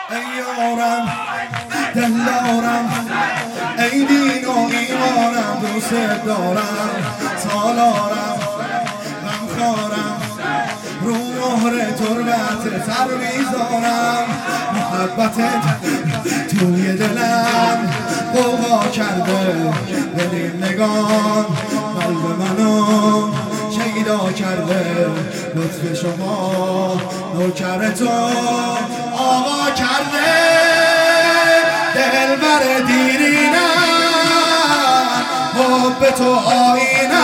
ای یارم دلدارم، ای دین و ایمانم، دوست دارم سالارم، غمخوارم، رو مهر تربت سر میذارم. محبتت توی دلم غوغا کرده، دل نگان قلب منو شیدا کرده. لطف شما نوکر تو آقا کرده، دلبر دیرینم، حب تو آینم،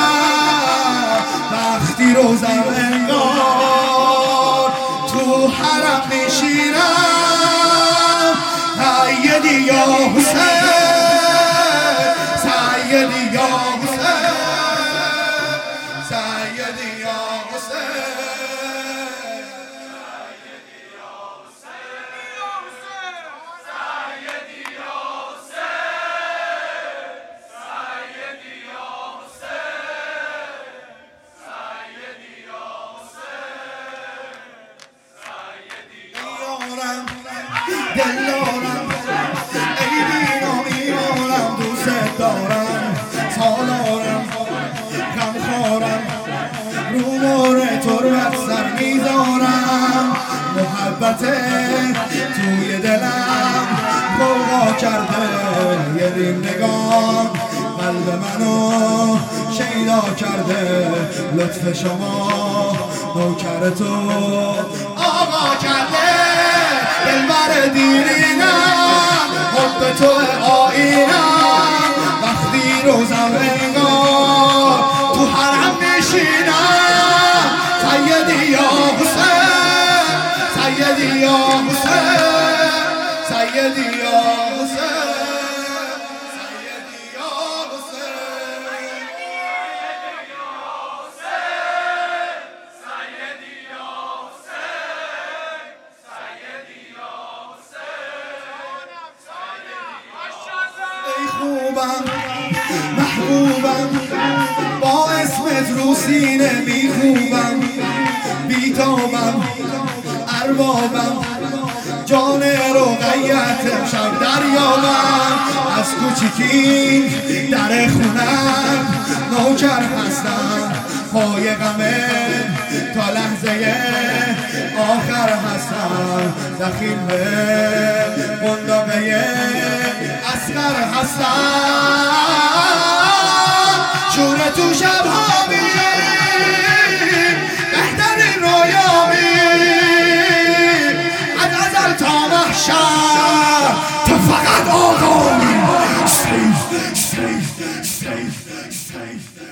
وقتی روزم انگار تو حرم میشینم. سیدی یا حسین، سیدی یا حسین، سیدی یا حسین. دلدارم، ای دین و ایمانم، دوست دارم سالارم، غمخوارم، رو مهر تربت سر میذارم. محبتت توی دلم غوغا کرده، یه دین نگاه قلب منو شیدا کرده. لطف شما نوکر تو آقا کرده، دلبر دیرینم، حب تو آینم، وقتی روزم انگار تو حرم میشینم. سیدی یا حسین، سیدی یا حسین، سیدی یا حسین، سیدی یا خوبم، محبوبم، با اسمت رو سینه میخوبم، بیتابم، اربابم، جان رقیت شب دریابم. از کوچیکی در خونم نوکر هستم، پای غمه تا لحظه آخر هستم. دخیل به قنداقه اصغر هستم، شور تو شب‌هامی، بهترین رویامی، از ازل تا محشر تو فقط آقایی. سیف سیف سیف سیف